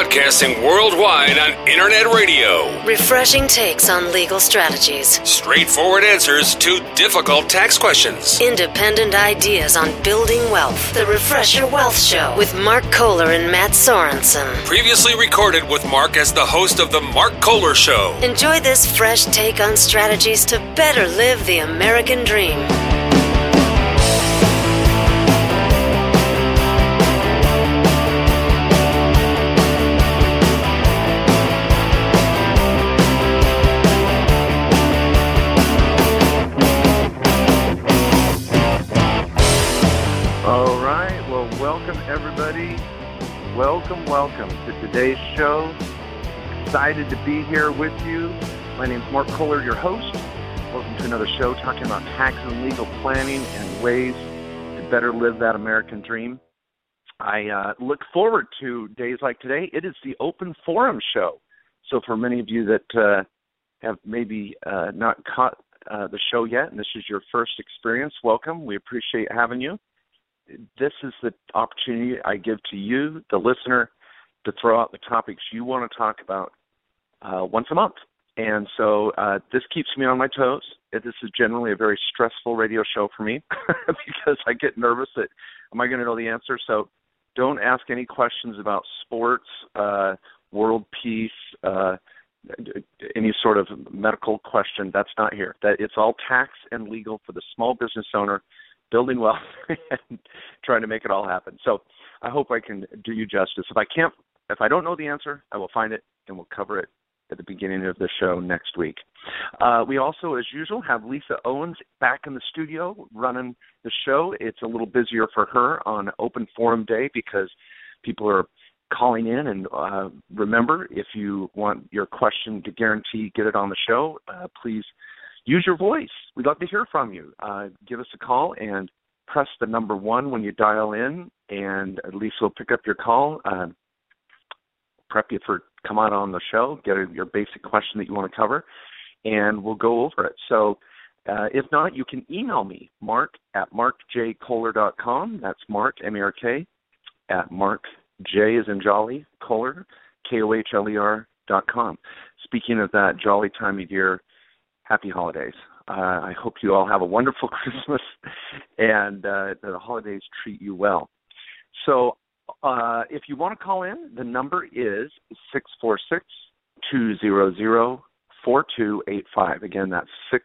Broadcasting worldwide on Internet radio. Refreshing takes on legal strategies. Straightforward answers to difficult tax questions. Independent ideas on building wealth. The Refresher Wealth Show with Mark Kohler and Matt Sorensen. Previously recorded with Mark as the host of The Mark Kohler Show. Enjoy this fresh take on strategies to better live the American dream. Everybody, welcome to today's show. Excited to be here with you. My name's Mark Kohler, your host. Welcome to another show talking about tax and legal planning and ways to better live that American dream. I look forward to days like today. It is the Open Forum show. So for many of you that have maybe not caught the show yet, and this is your first experience, welcome. We appreciate having you. This is the opportunity I give to you, the listener, to throw out the topics you want to talk about once a month. And so this keeps me on my toes. This is generally a very stressful radio show for me because I get nervous that, am I going to know the answer? So don't ask any questions about sports, world peace, any sort of medical question. That's not here. It's all tax and legal for the small business owner, building wealth and trying to make it all happen. So I hope I can do you justice. If I don't know the answer, I will find it and we'll cover it at the beginning of the show next week. We also, as usual, have Lisa Owens back in the studio running the show. It's a little busier for her on Open Forum Day because people are calling in. And remember, if you want your question to guarantee get it on the show, please use your voice. We'd love to hear from you. Give us a call and press the number 1 when you dial in, and at least we'll pick up your call, prep you for come out on the show, get your basic question that you want to cover, and we'll go over it. So if not, you can email me, mark@markjkohler.com. That's Mark, M-A-R-K, at Mark, J as in Jolly, Kohler, Kohler.com. Speaking of that jolly time of year, happy holidays. I hope you all have a wonderful Christmas and the holidays treat you well. So if you want to call in, the number is 646-200-4285. Again, that's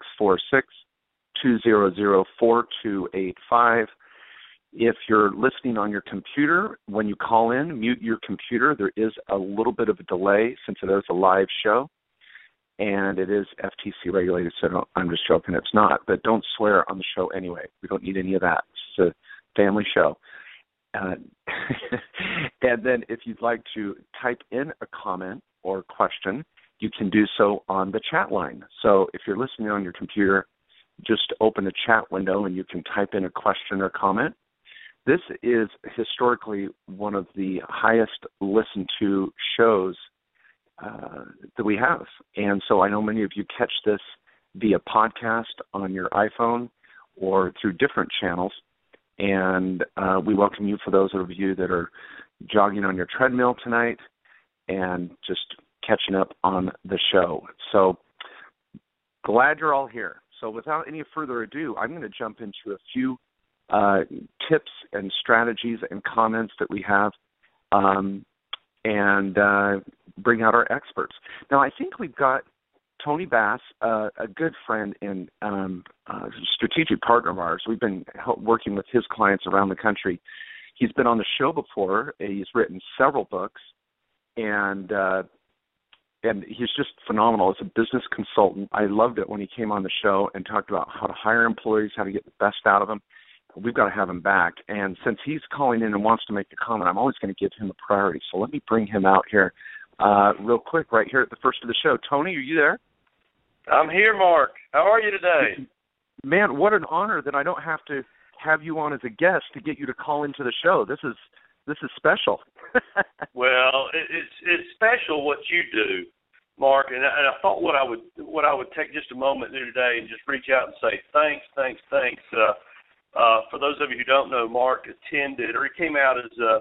646-200-4285. If you're listening on your computer, when you call in, mute your computer. There is a little bit of a delay since it is a live show. And it is FTC regulated, so I'm just joking, it's not. But don't swear on the show anyway. We don't need any of that. It's a family show. And then if you'd like to type in a comment or question, you can do so on the chat line. So if you're listening on your computer, just open the chat window and you can type in a question or comment. This is historically one of the highest listened to shows that we have. And so I know many of you catch this via podcast on your iPhone or through different channels. And we welcome you for those of you that are jogging on your treadmill tonight and just catching up on the show. So glad you're all here. So without any further ado, I'm going to jump into a few tips and strategies and comments that we have and bring out our experts. Now, I think we've got Tony Bass, a good friend and strategic partner of ours. We've been working with his clients around the country. He's been on the show before. He's written several books, and he's just phenomenal as a business consultant. I loved it when he came on the show and talked about how to hire employees, how to get the best out of them. We've got to have him back. And since he's calling in and wants to make a comment, I'm always going to give him a priority. So let me bring him out here real quick right here at the first of the show. Tony, are you there? I'm here, Mark. How are you today? Man, what an honor that I don't have to have you on as a guest to get you to call into the show. This is special. Well, it's special what you do, Mark. And I thought what I would take just a moment today and just reach out and say thanks. For those of you who don't know, Mark attended, or he came out as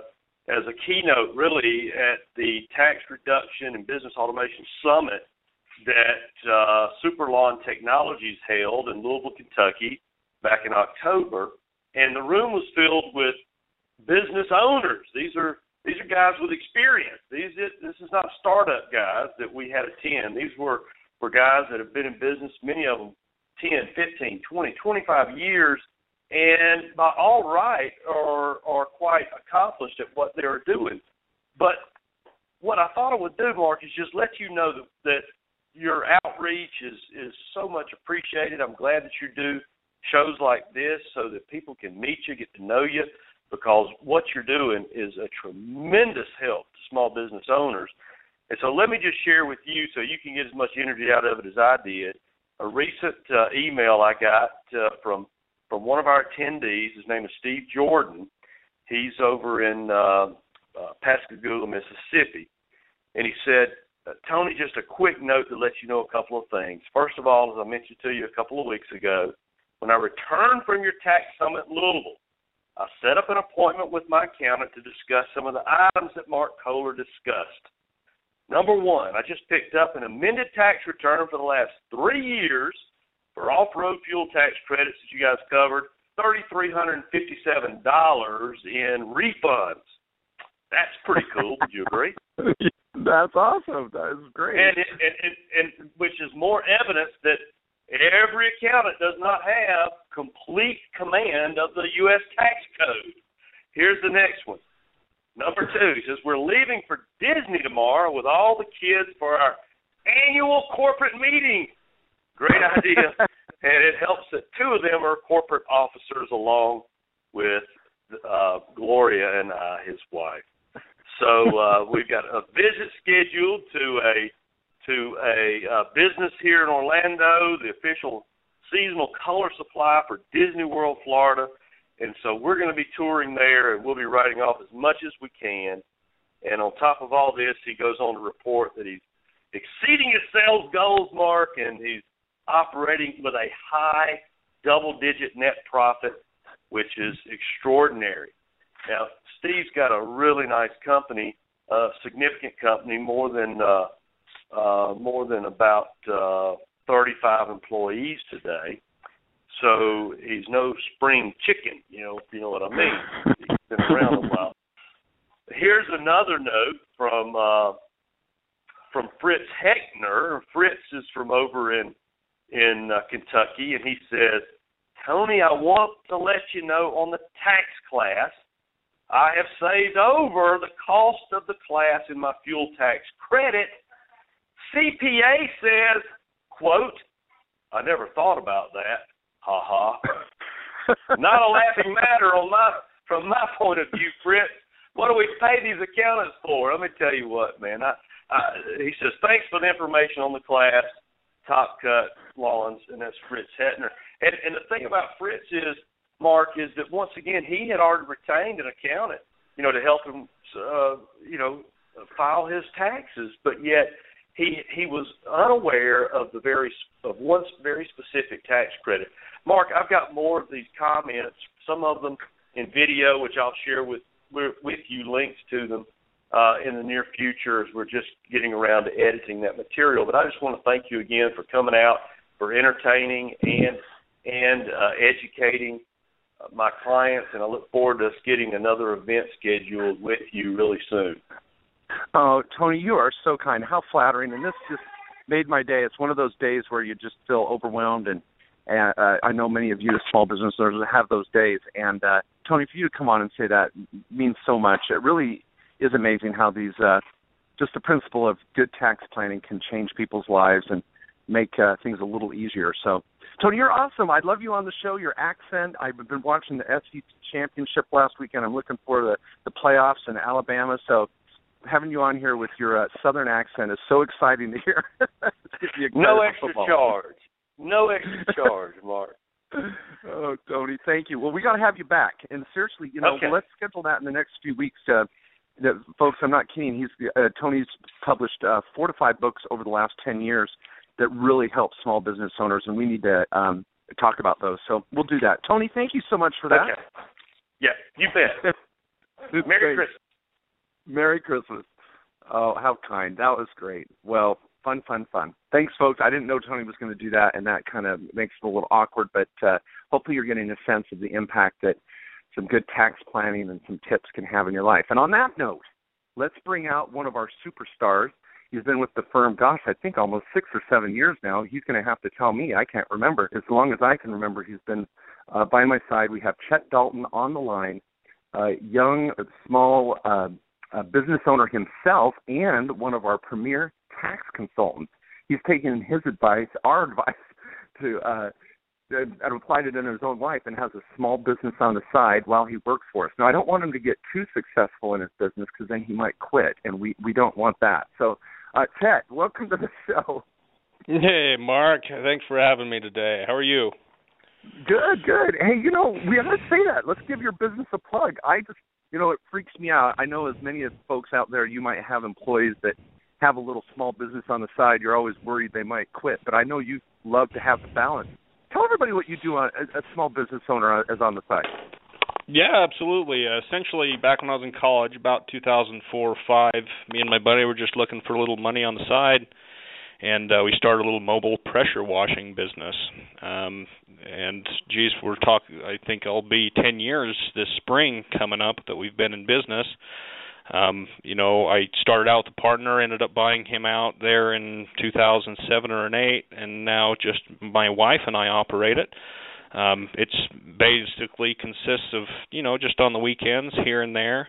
as a keynote really at the Tax Reduction and Business Automation Summit that Superlawn Technologies held in Louisville, Kentucky back in October. And the room was filled with business owners. These are guys with experience. This is not startup guys that we had attend. These were guys that have been in business, many of them 10, 15, 20, 25 years, and by all right are quite accomplished at what they're doing. But what I thought I would do, Mark, is just let you know that your outreach is so much appreciated. I'm glad that you do shows like this so that people can meet you, get to know you, because what you're doing is a tremendous help to small business owners. And so let me just share with you so you can get as much energy out of it as I did, a recent email I got from one of our attendees. His name is Steve Jordan. He's over in Pascagoula, Mississippi. And he said, Tony, just a quick note to let you know a couple of things. First of all, as I mentioned to you a couple of weeks ago, when I returned from your tax summit in Louisville, I set up an appointment with my accountant to discuss some of the items that Mark Kohler discussed. Number one, I just picked up an amended tax return for the last 3 years for off-road fuel tax credits that you guys covered, $3,357 in refunds. That's pretty cool. Would you agree? That's awesome. That is great. And which is more evidence that every accountant does not have complete command of the U.S. tax code. Here's the next one. Number two, he says, we're leaving for Disney tomorrow with all the kids for our annual corporate meeting. Great idea. And it helps that two of them are corporate officers along with Gloria and his wife. So we've got a visit scheduled to a business here in Orlando, the official seasonal color supply for Disney World, Florida. And so we're going to be touring there, and we'll be writing off as much as we can. And on top of all this, he goes on to report that he's exceeding his sales goals, Mark, and he's operating with a high double-digit net profit, which is extraordinary. Now, Steve's got a really nice company, a significant company, more than about 35 employees today. So he's no spring chicken, if you know what I mean. He's been around a while. Here's another note from Fritz Heckner. Fritz is from over in Kentucky, and he says, Tony, I want to let you know on the tax class, I have saved over the cost of the class in my fuel tax credit. CPA says, quote, I never thought about that. Ha ha. Not a laughing matter from my point of view, Fritz. What do we pay these accountants for? Let me tell you what, man. He says, thanks for the information on the class, Top Cut Lawns, and that's Fritz Heckner. And the thing about Fritz is, Mark, is that once again, he had already retained an accountant, to help him, file his taxes, but yet he was unaware of one very specific tax credit. Mark, I've got more of these comments, some of them in video, which I'll share with you, links to them in the near future as we're just getting around to editing that material. But I just want to thank you again for coming out, for entertaining and educating my clients, and I look forward to us getting another event scheduled with you really soon. Oh, Tony, you are so kind. How flattering. And this just made my day. It's one of those days where you just feel overwhelmed, and I know many of you as small business owners have those days. And, Tony, for you to come on and say that means so much. It really is amazing how these just the principle of good tax planning can change people's lives and make things a little easier. So, Tony, you're awesome. I love you on the show, your accent. I've been watching the SEC Championship last weekend. I'm looking for the playoffs in Alabama. So having you on here with your southern accent is so exciting to hear. No extra charge. No extra charge, Mark. Oh, Tony, thank you. Well, we got to have you back. And seriously, okay. Let's schedule that in the next few weeks. Folks, I'm not kidding. Tony's published 4 to 5 books over the last 10 years that really help small business owners, and we need to talk about those. So we'll do that. Tony, thank you so much for that. Okay. Yeah, you bet. Merry Christmas. Merry Christmas. Oh, how kind. That was great. Well, fun. Thanks, folks. I didn't know Tony was going to do that, and that kind of makes it a little awkward, but hopefully you're getting a sense of the impact that some good tax planning and some tips can have in your life. And on that note, let's bring out one of our superstars. He's been with the firm, I think almost 6 or 7 years now. He's going to have to tell me. I can't remember. As long as I can remember, he's been by my side. We have Chet Dalton on the line, young, small business owner himself, and one of our premier tax consultants. He's taken his advice, our advice, to and applied it in his own life, and has a small business on the side while he works for us. Now, I don't want him to get too successful in his business because then he might quit, and we don't want that. So, Chet, welcome to the show. Hey, Mark. Thanks for having me today. How are you? Good. Hey, we ought to say that. Let's give your business a plug. It freaks me out. I know as many as folks out there, you might have employees that have a little small business on the side. You're always worried they might quit, but I know you love to have the balance. Tell everybody what you do as a small business owner as on the side. Yeah, absolutely. Essentially, back when I was in college, about 2004 or 5, me and my buddy were just looking for a little money on the side, and we started a little mobile pressure washing business. And, geez, I think it'll be 10 years this spring coming up that we've been in business. I started out with a partner, ended up buying him out there in 2007 or 2008, and now just my wife and I operate it. It's basically consists of, just on the weekends here and there.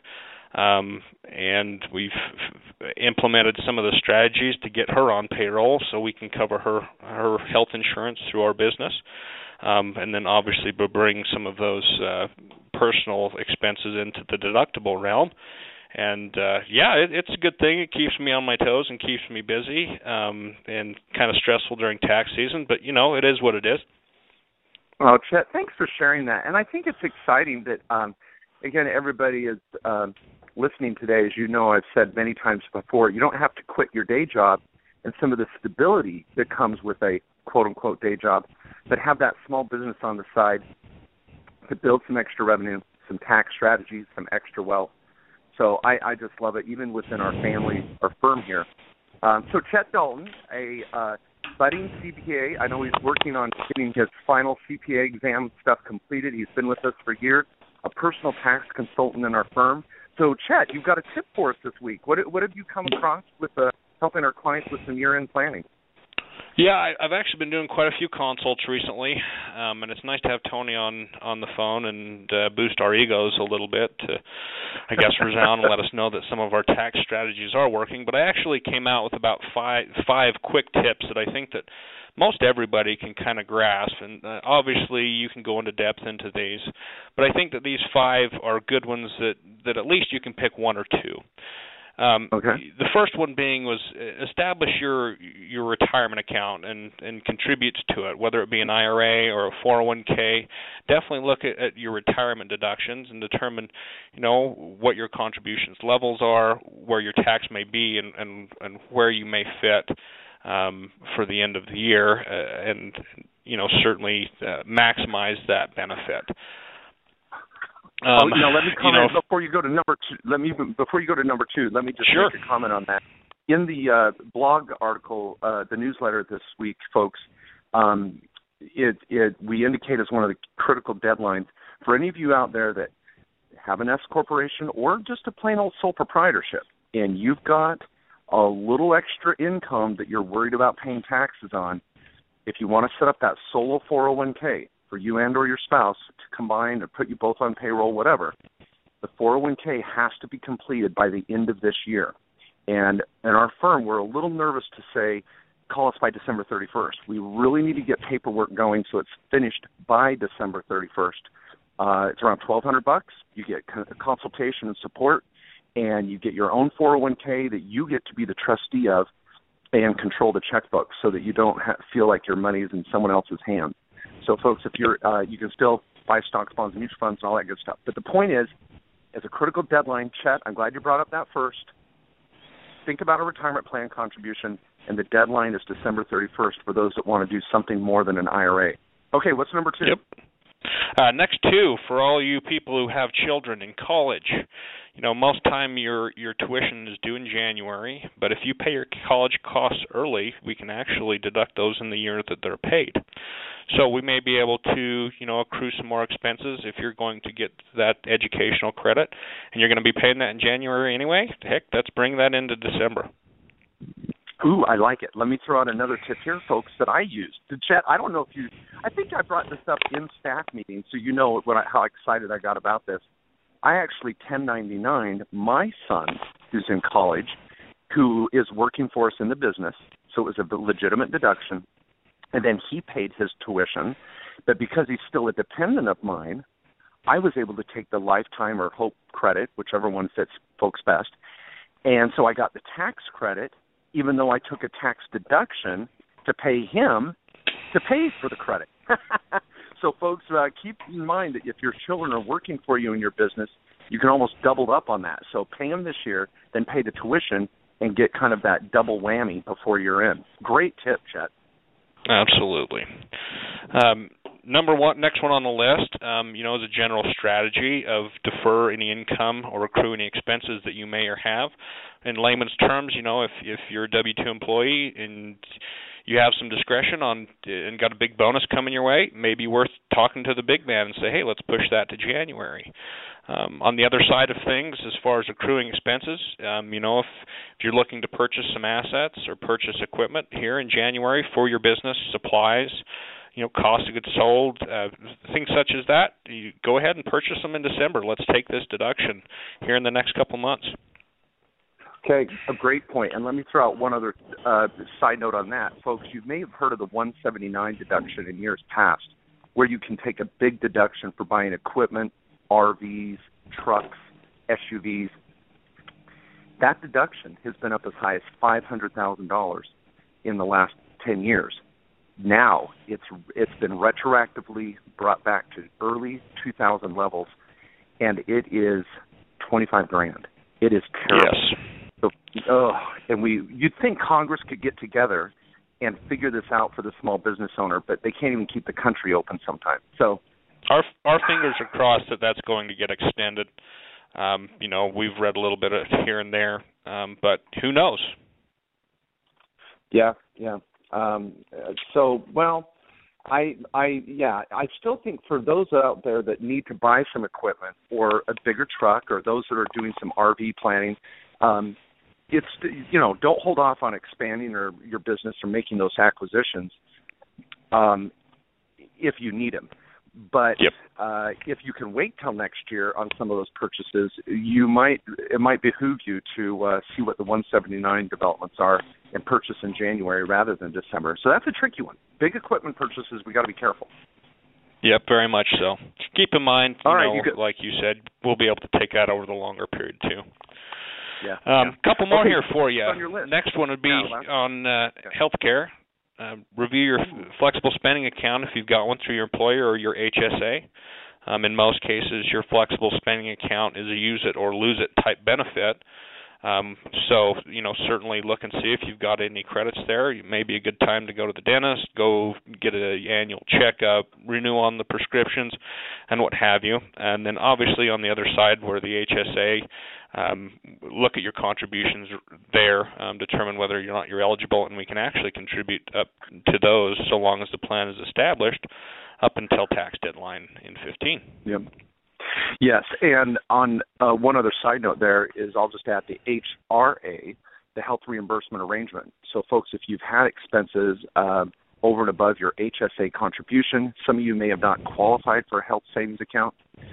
And we've implemented some of the strategies to get her on payroll so we can cover her health insurance through our business. And then obviously we'll bring some of those personal expenses into the deductible realm. And, it's a good thing. It keeps me on my toes and keeps me busy and kind of stressful during tax season. But, it is what it is. Well, Chet, thanks for sharing that. And I think it's exciting that, again, everybody is listening today. As you know, I've said many times before, you don't have to quit your day job and some of the stability that comes with a quote-unquote day job, but have that small business on the side to build some extra revenue, some tax strategies, some extra wealth. So I just love it, even within our family, our firm here. So Chet Dalton, a budding CPA. I know he's working on getting his final CPA exam stuff completed. He's been with us for years, a personal tax consultant in our firm. So, Chet, you've got a tip for us this week. What have you come across with helping our clients with some year-end planning? Yeah, I've actually been doing quite a few consults recently, and it's nice to have Tony on the phone and boost our egos a little bit to, I guess, resound and let us know that some of our tax strategies are working. But I actually came out with about five quick tips that I think that most everybody can kind of grasp, and obviously you can go into depth into these, but I think that these 5 are good ones that at least you can pick 1 or 2. Okay. The first one being was establish your retirement account and contribute to it, whether it be an IRA or a 401k. Definitely look at your retirement deductions and determine, what your contributions levels are, where your tax may be, and where you may fit for the end of the year, and certainly maximize that benefit. Let me comment before you go to number 2. Let me just make a comment on that. In the blog article, the newsletter this week, folks, we indicate as one of the critical deadlines for any of you out there that have an S corporation or just a plain old sole proprietorship, and you've got a little extra income that you're worried about paying taxes on. If you want to set up that solo 401k for you and or your spouse to combine or put you both on payroll, whatever, the 401k has to be completed by the end of this year. And in our firm, we're a little nervous to say, call us by December 31st. We really need to get paperwork going so it's finished by December 31st. It's around $1,200. You get consultation and support, and you get your own 401k that you get to be the trustee of and control the checkbook so that you don't feel like your money is in someone else's hands. So, folks, if you're, you can still buy stocks, bonds, and mutual funds and all that good stuff. But the point is, as a critical deadline, Chet, I'm glad you brought up that first. Think about a retirement plan contribution, and the deadline is December 31st for those that want to do something more than an IRA. Okay, what's number 2? Yep. Next two, for all you people who have children in college, most time your tuition is due in January, but if you pay your college costs early, we can actually deduct those in the year that they're paid. So we may be able to, accrue some more expenses if you're going to get that educational credit, and you're going to be paying that in January anyway. Heck, let's bring that into December. Ooh, I like it. Let me throw out another tip here, folks, that I used. Chet, I don't know if I think I brought this up in staff meetings, so you know how excited I got about this. I actually 1099 my son, who's in college, who is working for us in the business, so it was a legitimate deduction, and then he paid his tuition, but because he's still a dependent of mine, I was able to take the lifetime or Hope credit, whichever one fits folks best, and so I got the tax credit, even though I took a tax deduction to pay him to pay for the credit. So, folks, keep in mind that if your children are working for you in your business, you can almost double up on that. So pay them this year, then pay the tuition, and get kind of that double whammy before you're in. Great tip, Chet. Absolutely. Next one on the list, is a general strategy of defer any income or accrue any expenses that you may or have. In layman's terms, if you're a W-2 employee and you have some discretion and got a big bonus coming your way, it may be worth talking to the big man and say, hey, let's push that to January. On the other side of things, as far as accruing expenses, if you're looking to purchase some assets or purchase equipment here in January for your business, supplies, cost of goods sold, things such as that, you go ahead and purchase them in December. Let's take this deduction here in the next couple months. Okay, a great point. And let me throw out one other side note on that. Folks, you may have heard of the 179 deduction in years past, where you can take a big deduction for buying equipment, RVs, trucks, SUVs. That deduction has been up as high as $500,000 in the last 10 years. Now it's been retroactively brought back to early 2000 levels, and it is $25,000. It is terrible. Yes. So, you'd think Congress could get together and figure this out for the small business owner, but they can't even keep the country open sometimes. So our fingers are crossed that that's going to get extended. We've read a little bit of here and there, but who knows? Yeah. I still think for those out there that need to buy some equipment or a bigger truck, or those that are doing some RV planning, don't hold off on expanding your business or making those acquisitions if you need them. But if you can wait till next year on some of those purchases, it might behoove you to see what the 179 developments are and purchase in January rather than December. So that's a tricky one. Big equipment purchases, we got to be careful. Yep, very much so. Keep in mind, like you said, we'll be able to take that over the longer period too. Yeah. Couple more here for you. On your list. Next one would be on healthcare. Review your flexible spending account if you've got one through your employer or your HSA. In most cases, your flexible spending account is a use it or lose it type benefit. So, certainly look and see if you've got any credits there. It may be a good time to go to the dentist, go get an annual checkup, renew on the prescriptions, and what have you. And then obviously on the other side where the HSA, look at your contributions there, determine whether or not you're eligible, and we can actually contribute up to those so long as the plan is established up until tax deadline in 2015. Yep. Yes, and on one other side note there is I'll just add the HRA, the health reimbursement arrangement. So, folks, if you've had expenses over and above your HSA contribution, some of you may have not qualified for a health savings account,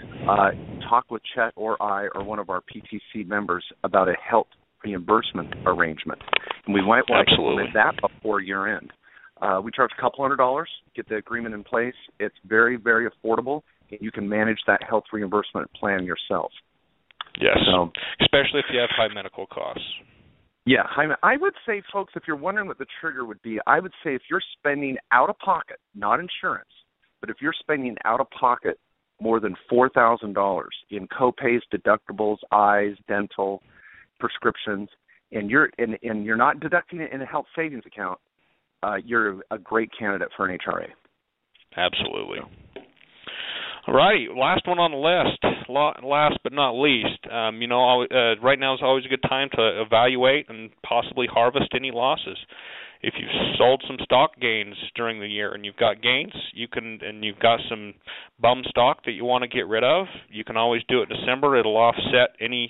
talk with Chet or I or one of our PTC members about a health reimbursement arrangement. And we might want to implement that before year end. We charge a couple $100, get the agreement in place. It's very, very affordable. You can manage that health reimbursement plan yourself. Yes, especially if you have high medical costs. Yeah, I would say, folks, if you're wondering what the trigger would be, I would say if you're spending out of pocket, not insurance, but if you're spending out of pocket more than $4,000 in copays, deductibles, eyes, dental, prescriptions, and you're not deducting it in a health savings account, you're a great candidate for an HRA. Absolutely. All righty, last one on the list, last but not least. Right now is always a good time to evaluate and possibly harvest any losses. If you've sold some stock gains during the year and you've got gains, you've got some bum stock that you want to get rid of, you can always do it in December. It'll offset any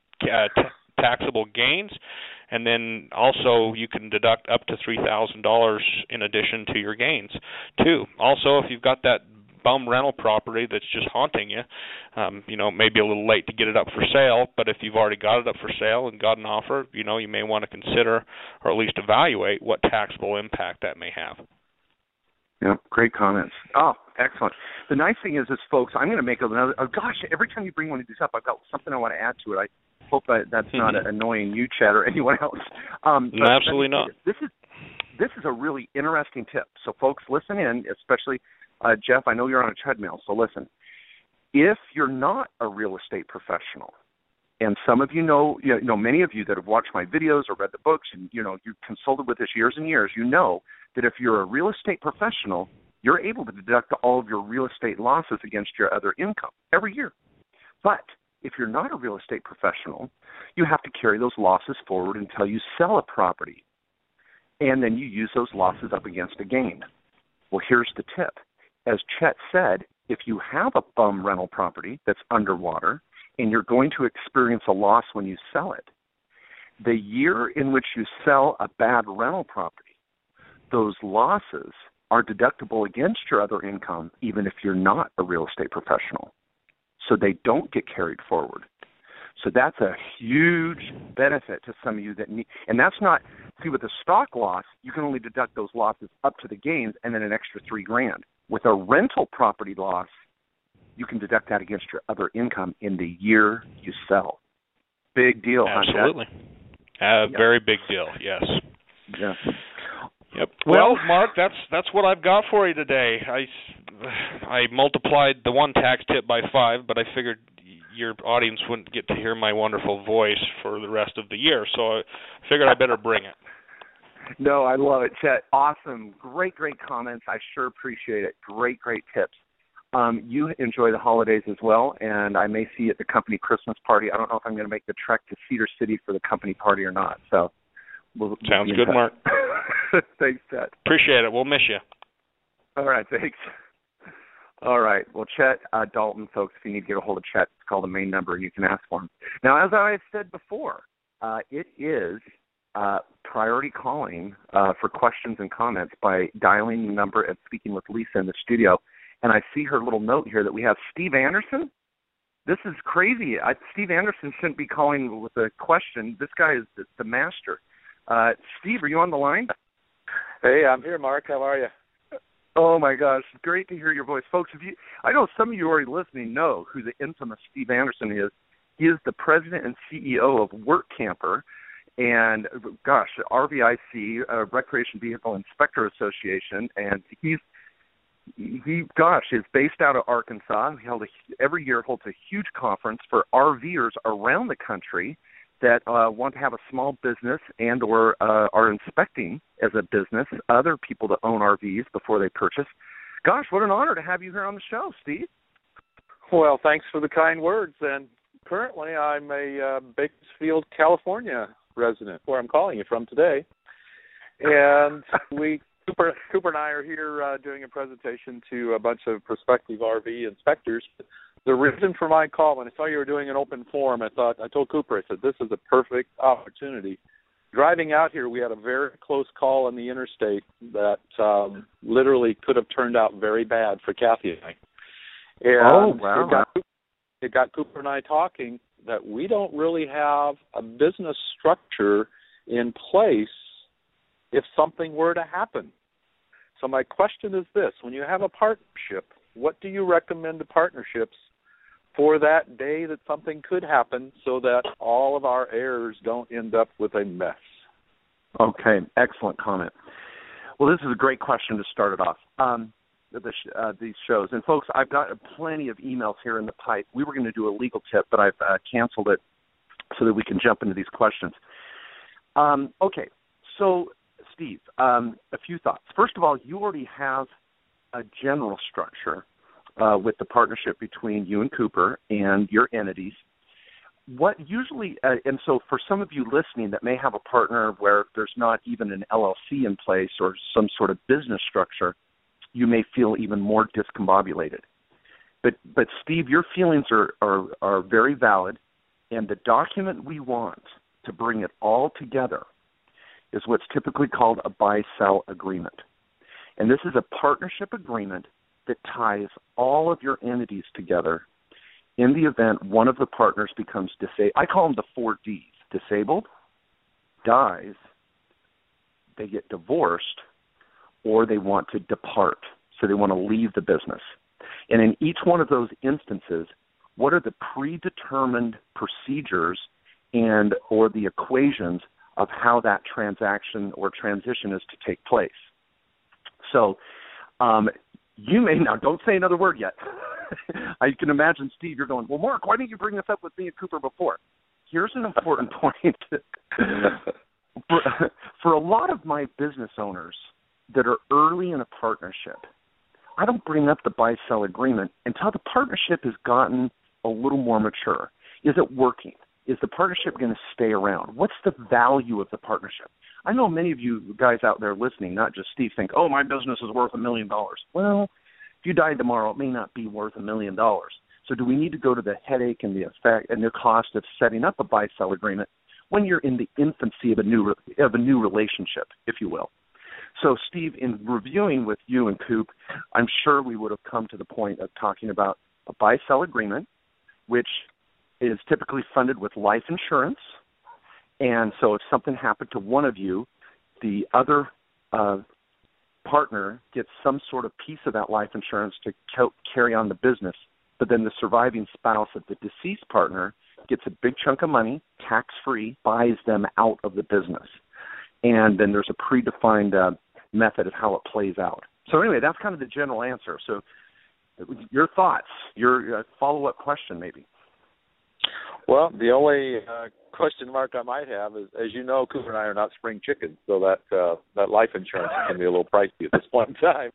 taxable gains, and then also you can deduct up to $3,000 in addition to your gains too. Also, if you've got that bum rental property that's just haunting you, maybe a little late to get it up for sale, but if you've already got it up for sale and got an offer, you may want to consider or at least evaluate what taxable impact that may have. Yeah, great comments. Oh, excellent. The nice thing is folks, I'm going to make another, every time you bring one of these up, I've got something I want to add to it. I hope that's not annoying you, Chad, or anyone else. Absolutely not. This is a really interesting tip. So, folks, listen in, especially Jeff, I know you're on a treadmill, so listen. If you're not a real estate professional, and some of you know, many of you that have watched my videos or read the books, and you've consulted with this years and years, you know that if you're a real estate professional, you're able to deduct all of your real estate losses against your other income every year. But if you're not a real estate professional, you have to carry those losses forward until you sell a property, and then you use those losses up against a gain. Well, here's the tip. As Chet said, if you have a bum rental property that's underwater and you're going to experience a loss when you sell it, the year in which you sell a bad rental property, those losses are deductible against your other income even if you're not a real estate professional. So they don't get carried forward. So that's a huge benefit to some of you that need, and that's not, see, with a stock loss, you can only deduct those losses up to the gains and then an extra $3,000. With a rental property loss, you can deduct that against your other income in the year you sell. Big deal. Absolutely. Very big deal, yes. Yeah. Yep. Well, Mark, that's what I've got for you today. I multiplied the one tax tip by 5, but I figured your audience wouldn't get to hear my wonderful voice for the rest of the year, so I figured I better bring it. No, I love it, Chet. Awesome. Great comments. I sure appreciate it. Great tips. You enjoy the holidays as well, and I may see you at the company Christmas party. I don't know if I'm going to make the trek to Cedar City for the company party or not. So Sounds good, Mark. Thanks, Chet. Appreciate it. We'll miss you. All right, thanks. All right. Well, Chet Dalton, folks, if you need to get a hold of Chet, call the main number and you can ask for him. Now, as I said before, it is priority calling for questions and comments by dialing the number and speaking with Lisa in the studio. And I see her little note here that we have Steve Anderson. This is crazy. Steve Anderson shouldn't be calling with a question. This guy is the master. Steve, are you on the line? Hey, I'm here, Mark. How are you? Oh, my gosh. Great to hear your voice. Folks, I know some of you already listening know who the infamous Steve Anderson is. He is the president and CEO of WorkCamper and, RVIC, Recreation Vehicle Inspector Association, and he is based out of Arkansas. Every year holds a huge conference for RVers around the country that want to have a small business and or are inspecting as a business other people that own RVs before they purchase. Gosh, what an honor to have you here on the show, Steve. Well, thanks for the kind words. And currently I'm a Bakersfield, California resident, where I'm calling you from today. And Cooper and I are here doing a presentation to a bunch of prospective RV inspectors. The reason for my call, when I saw you were doing an open forum, I told Cooper, I said, this is a perfect opportunity. Driving out here, we had a very close call on the interstate that literally could have turned out very bad for Kathy and I. And it got Cooper and I talking that we don't really have a business structure in place if something were to happen. So my question is this: when you have a partnership, what do you recommend to partnerships for that day that something could happen so that all of our heirs don't end up with a mess? Okay, excellent comment. Well, this is a great question to start it off, these shows. And, folks, I've got plenty of emails here in the pipe. We were going to do a legal tip, but I've canceled it so that we can jump into these questions. Okay, so, Steve, a few thoughts. First of all, you already have a general structure with the partnership between you and Cooper and your entities. What usually, and so for some of you listening that may have a partner where there's not even an LLC in place or some sort of business structure, you may feel even more discombobulated. But Steve, your feelings are very valid, and the document we want to bring it all together is what's typically called a buy-sell agreement. And this is a partnership agreement that ties all of your entities together in the event one of the partners becomes disabled. I call them the 4 Ds: disabled, dies, they get divorced, or they want to depart. So they want to leave the business. And in each one of those instances, what are the predetermined procedures and or the equations of how that transaction or transition is to take place? So you may now, don't say another word yet. I can imagine, Steve, you're going, well, Mark, why didn't you bring this up with me and Cooper before? Here's an important point. For a lot of my business owners that are early in a partnership, I don't bring up the buy-sell agreement until the partnership has gotten a little more mature. Is it working? Is the partnership going to stay around? What's the value of the partnership? I know many of you guys out there listening, not just Steve, think, oh, my business is worth $1 million. Well, if you died tomorrow, it may not be worth $1 million. So do we need to go to the headache and the effect and the cost of setting up a buy-sell agreement when you're in the infancy of a new relationship, if you will? So, Steve, in reviewing with you and Coop, I'm sure we would have come to the point of talking about a buy-sell agreement, which is typically funded with life insurance. And so if something happened to one of you, the other partner gets some sort of piece of that life insurance to carry on the business, but then the surviving spouse of the deceased partner gets a big chunk of money, tax-free, buys them out of the business. And then there's a predefined method of how it plays out. So anyway, that's kind of the general answer. So your thoughts, your follow-up question maybe. Well, the only question mark I might have is, as you know, Cooper and I are not spring chickens, so that life insurance can be a little pricey at this point in time.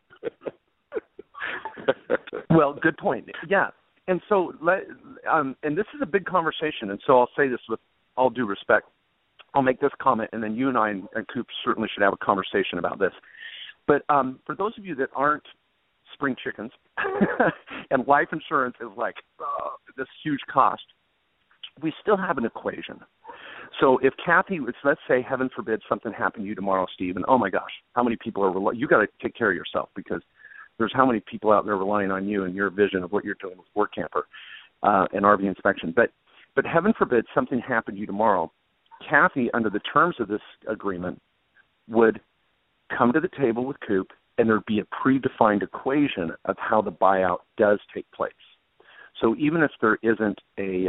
Well, good point. Yeah. And so, and this is a big conversation, and so I'll say this with all due respect. I'll make this comment, and then you and I and Coop certainly should have a conversation about this. But for those of you that aren't spring chickens, and life insurance is like this huge cost, we still have an equation. So if Kathy, let's say, heaven forbid, something happened to you tomorrow, Steve, and oh my gosh, how many people are you got to take care of yourself, because there's how many people out there relying on you and your vision of what you're doing with Work Camper and RV inspection. But heaven forbid something happened to you tomorrow, Kathy, under the terms of this agreement, would come to the table with Coop, and there'd be a predefined equation of how the buyout does take place. So even if there isn't a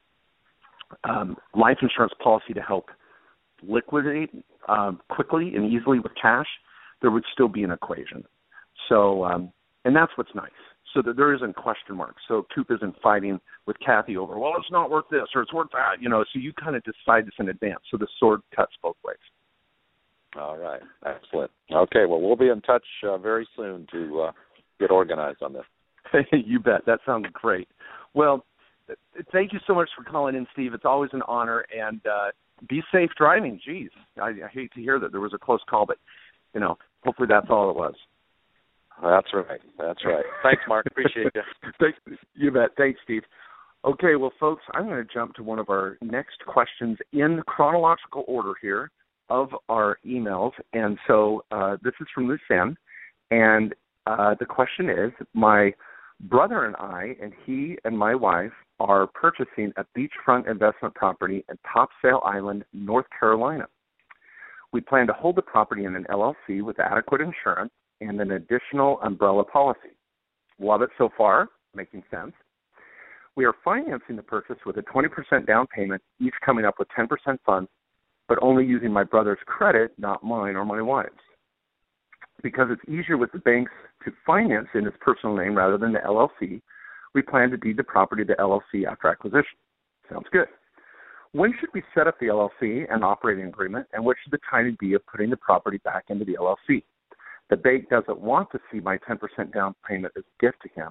life insurance policy to help liquidate quickly and easily with cash, there would still be an equation. So, and that's what's nice. So that there isn't question marks. So Coop isn't fighting with Kathy over, well, it's not worth this or it's worth that, so you kind of decide this in advance. So the sword cuts both ways. All right. Excellent. Okay, well, we'll be in touch very soon to get organized on this. You bet. That sounds great. Well, thank you so much for calling in, Steve. It's always an honor, and be safe driving. Geez, I hate to hear that there was a close call, but, hopefully that's all it was. That's right. Thanks, Mark. Appreciate you. You bet. Thanks, Steve. Okay, well, folks, I'm going to jump to one of our next questions in chronological order here of our emails. And so this is from Lucien, and the question is, my brother and I, and he and my wife, are purchasing a beachfront investment property in Topsail Island, North Carolina. We plan to hold the property in an LLC with adequate insurance and an additional umbrella policy. Love it so far, making sense. We are financing the purchase with a 20% down payment, each coming up with 10% funds, but only using my brother's credit, not mine or my wife's. Because it's easier with the banks to finance in his personal name rather than the LLC, we plan to deed the property to LLC after acquisition. Sounds good. When should we set up the LLC and operating agreement, and what should the timing be of putting the property back into the LLC? The bank doesn't want to see my 10% down payment as a gift to him,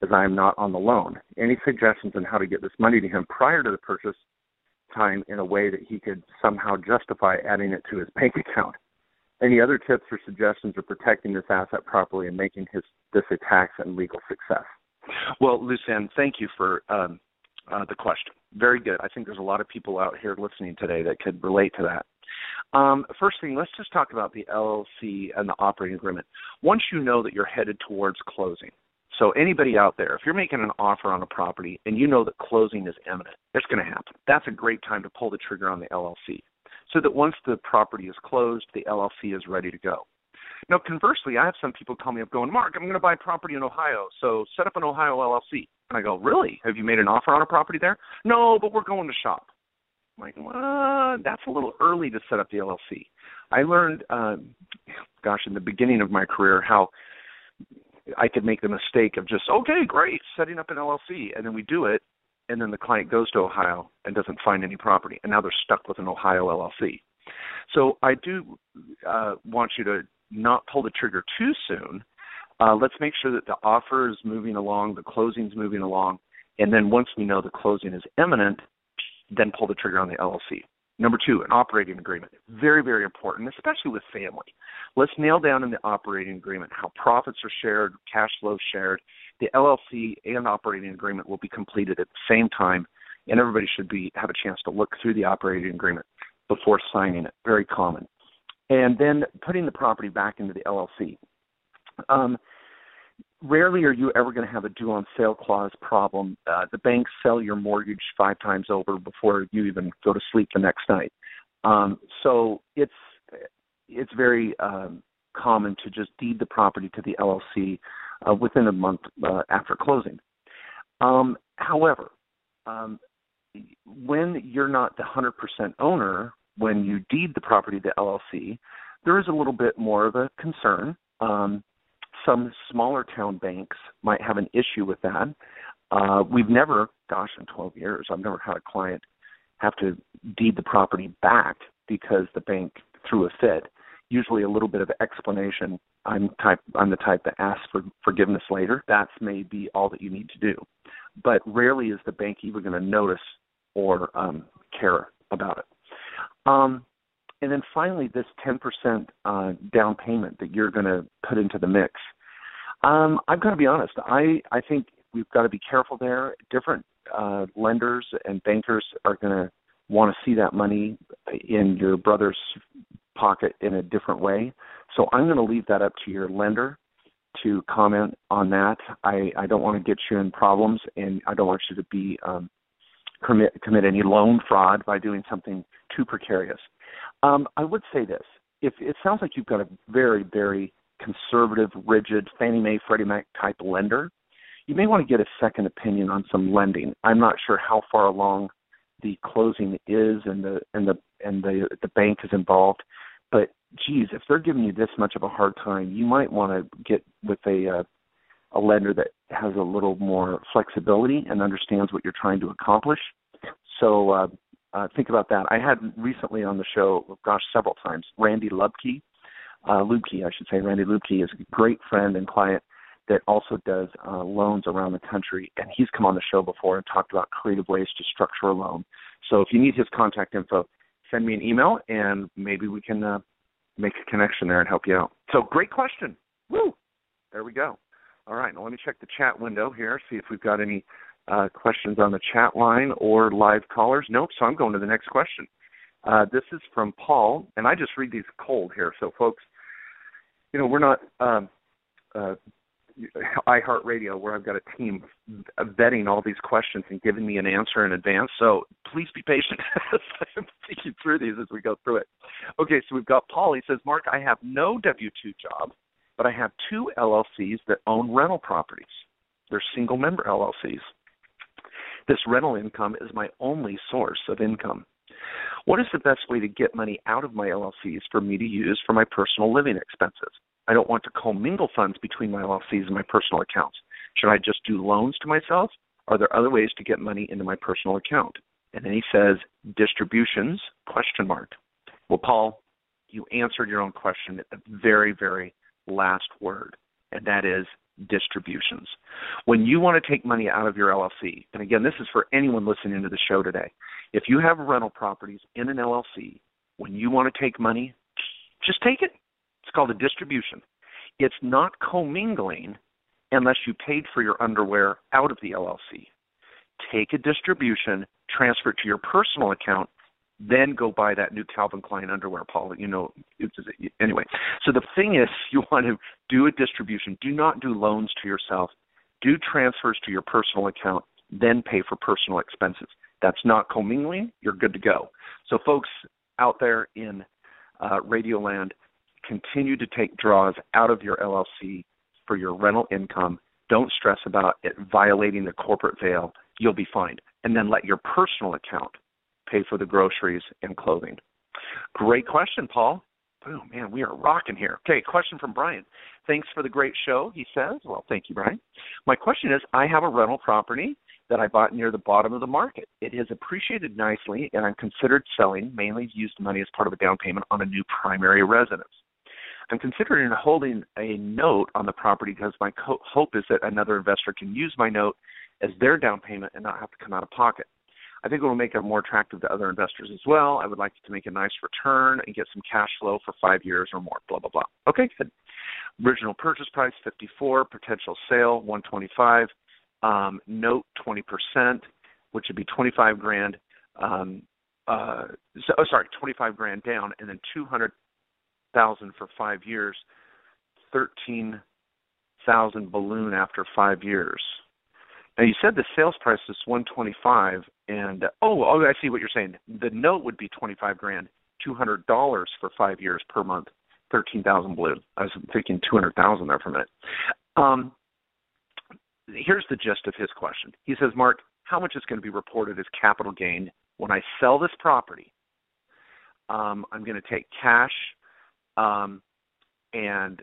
as I am not on the loan. Any suggestions on how to get this money to him prior to the purchase time in a way that he could somehow justify adding it to his bank account? Any other tips or suggestions for protecting this asset properly and making this a tax and legal success? Well, Lucien, thank you for the question. Very good. I think there's a lot of people out here listening today that could relate to that. First thing, let's just talk about the LLC and the operating agreement. Once you know that you're headed towards closing, so anybody out there, if you're making an offer on a property and you know that closing is imminent, it's going to happen. That's a great time to pull the trigger on the LLC so that once the property is closed, the LLC is ready to go. Now, conversely, I have some people call me up going, Mark, I'm going to buy property in Ohio, so set up an Ohio LLC. And I go, really? Have you made an offer on a property there? No, but we're going to shop. I'm like, well, that's a little early to set up the LLC. I learned, in the beginning of my career, how I could make the mistake of just, okay, great, setting up an LLC, and then we do it, and then the client goes to Ohio and doesn't find any property, and now they're stuck with an Ohio LLC. So I do want you to not pull the trigger too soon. Let's make sure that the offer is moving along, the closing's moving along, and then once we know the closing is imminent, then pull the trigger on the LLC. Number 2, an operating agreement. Very, very important, especially with family. Let's nail down in the operating agreement how profits are shared, cash flow shared. The LLC and operating agreement will be completed at the same time, and everybody should have a chance to look through the operating agreement before signing it. Very common. And then putting the property back into the LLC. Rarely are you ever going to have a due-on-sale clause problem. The banks sell your mortgage 5 times over before you even go to sleep the next night. So it's very common to just deed the property to the LLC within a month after closing. However, when you're not the 100% owner, when you deed the property to the LLC, there is a little bit more of a concern. Some smaller town banks might have an issue with that. We've never, in 12 years, I've never had a client have to deed the property back because the bank threw a fit. Usually a little bit of explanation. I'm the type that asks for forgiveness later. That's maybe all that you need to do. But rarely is the bank even going to notice or care about it. And then finally, this 10% down payment that you're going to put into the mix. I'm going to be honest. I think we've got to be careful there. Different lenders and bankers are going to want to see that money in your brother's pocket in a different way. So I'm going to leave that up to your lender to comment on that. I don't want to get you in problems, and I don't want you to be commit any loan fraud by doing something too precarious. I would say this. If it sounds like you've got a very, very conservative, rigid Fannie Mae, Freddie Mac type lender, you may want to get a second opinion on some lending. I'm not sure how far along the closing is and the bank is involved, but geez, if they're giving you this much of a hard time, you might want to get with a lender that has a little more flexibility and understands what you're trying to accomplish. So think about that. I had recently on the show, several times, Randy Lubke. Randy Lubke is a great friend and client that also does loans around the country, and he's come on the show before and talked about creative ways to structure a loan. So if you need his contact info, send me an email, and maybe we can make a connection there and help you out. So great question. Woo! There we go. All right, now let me check the chat window here, see if we've got any questions on the chat line or live callers. Nope, so I'm going to the next question. This is from Paul, and I just read these cold here. So, folks, we're not iHeartRadio where I've got a team vetting all these questions and giving me an answer in advance. So please be patient as I'm thinking through these as we go through it. Okay, so we've got Paul. He says, Mark, I have no W-2 job, but I have 2 LLCs that own rental properties. They're single-member LLCs. This rental income is my only source of income. What is the best way to get money out of my LLCs for me to use for my personal living expenses? I don't want to commingle funds between my LLCs and my personal accounts. Should I just do loans to myself? Are there other ways to get money into my personal account? And then he says, distributions, ? Well, Paul, you answered your own question at the very, very last word, and that is distributions. When you want to take money out of your LLC, and again, this is for anyone listening to the show today, if you have rental properties in an LLC, when you want to take money, just take it. It's called a distribution. It's not commingling unless you paid for your underwear out of the LLC. Take a distribution, transfer it to your personal account, then go buy that new Calvin Klein underwear, Paul. Anyway, so the thing is, you want to do a distribution. Do not do loans to yourself. Do transfers to your personal account, then pay for personal expenses. That's not commingling. You're good to go. So folks out there in Radio Land, continue to take draws out of your LLC for your rental income. Don't stress about it violating the corporate veil. You'll be fine. And then let your personal account pay for the groceries and clothing. Great question, Paul. Oh, man, we are rocking here. Okay, question from Brian. Thanks for the great show, he says. Well, thank you, Brian. My question is, I have a rental property that I bought near the bottom of the market. It has appreciated nicely, and I'm considered selling, mainly used money as part of a down payment on a new primary residence. I'm considering holding a note on the property because my hope is that another investor can use my note as their down payment and not have to come out of pocket. I think it will make it more attractive to other investors as well. I would like to make a nice return and get some cash flow for 5 years or more, blah, blah, blah. Okay, good. Original purchase price, $54,000, potential sale, $125,000, note 20%, which would be $25,000. $25,000 down, and then $200,000 for 5 years, $13,000 balloon after 5 years. Now you said the sales price is $125,000, and I see what you're saying. The note would be $25,000, $200 for 5 years per month, $13,000 balloon. I was thinking $200,000 there for a minute. Here's the gist of his question. He says, Mark, how much is going to be reported as capital gain when I sell this property? I'm going to take cash, and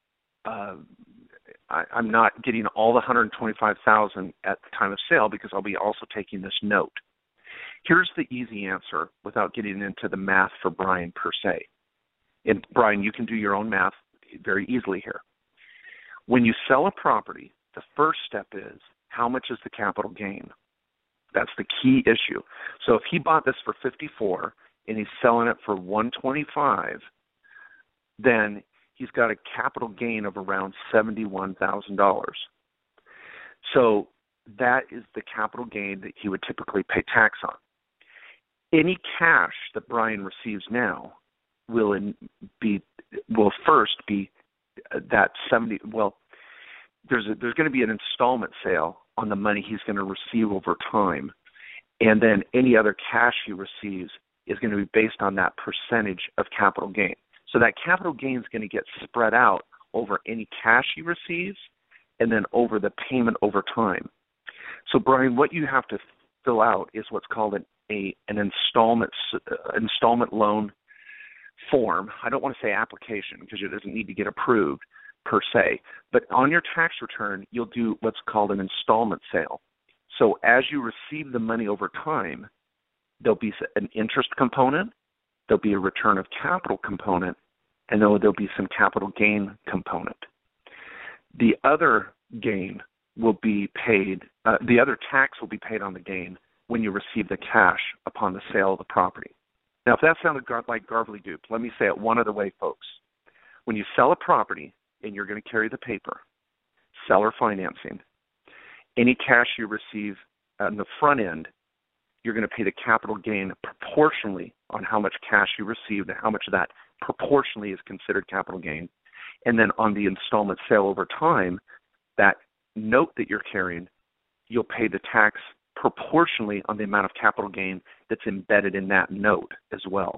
I'm not getting all the $125,000 at the time of sale because I'll be also taking this note. Here's the easy answer without getting into the math for Brian per se. And Brian, you can do your own math very easily here. When you sell a property, the first step is how much is the capital gain? That's the key issue. So if he bought this for $54,000 and he's selling it for $125,000, then he's got a capital gain of around $71,000. So that is the capital gain that he would typically pay tax on. Any cash that Brian receives now will first be that 70. Well, there's going to be an installment sale on the money he's going to receive over time, and then any other cash he receives is going to be based on that percentage of capital gain. So that capital gain is going to get spread out over any cash he receives and then over the payment over time. So, Brian, what you have to fill out is what's called an installment loan form. I don't want to say application because it doesn't need to get approved per se. But on your tax return, you'll do what's called an installment sale. So as you receive the money over time, there'll be an interest component, there'll be a return of capital component, and there'll be some capital gain component. The other gain will be paid, the other tax will be paid on the gain when you receive the cash upon the sale of the property. Now, if that sounded like garbledy-goop, let me say it one other way, folks. When you sell a property and you're going to carry the paper, seller financing, any cash you receive on the front end, you're going to pay the capital gain proportionally on how much cash you received and how much of that proportionally is considered capital gain. And then on the installment sale over time, that note that you're carrying, you'll pay the tax proportionally on the amount of capital gain that's embedded in that note as well.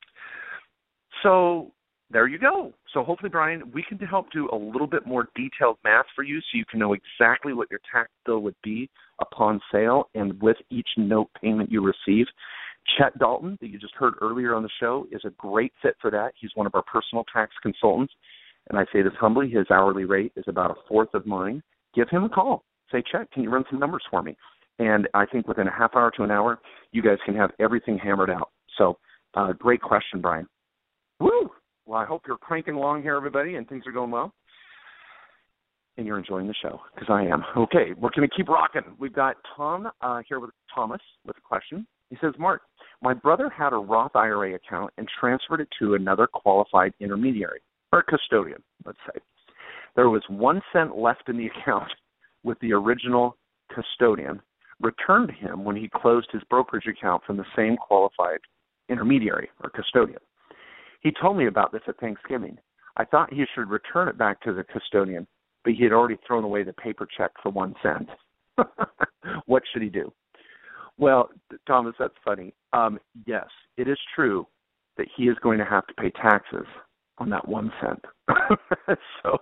So there you go. So hopefully, Brian, we can help do a little bit more detailed math for you so you can know exactly what your tax bill would be upon sale and with each note payment you receive. Chet Dalton, that you just heard earlier on the show, is a great fit for that. He's one of our personal tax consultants, and I say this humbly, his hourly rate is about a fourth of mine. Give him a call. Say, Chet, can you run some numbers for me? And I think within a half hour to an hour, you guys can have everything hammered out. So great question, Brian. Woo! Well, I hope you're cranking along here, everybody, and things are going well. and you're enjoying the show, because I am. Okay, we're going to keep rocking. We've got Tom here with Thomas with a question. He says, Mark, my brother had a Roth IRA account and transferred it to another qualified intermediary, or custodian, let's say. There was 1 cent left in the account with the original custodian returned to him when he closed his brokerage account from the same qualified intermediary or custodian. He told me about this at Thanksgiving. I thought he should return it back to the custodian, but he had already thrown away the paper check for 1 cent. What should he do? Well, Thomas, that's funny. Yes, it is true that he is going to have to pay taxes on that 1 cent. So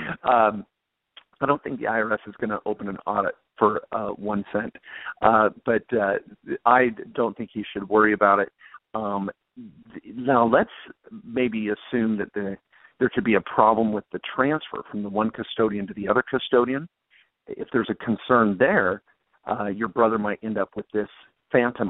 I don't think the IRS is going to open an audit for 1 cent. But I don't think he should worry about it. Now, let's maybe assume that there could be a problem with the transfer from the one custodian to the other custodian. If there's a concern there, your brother might end up with this phantom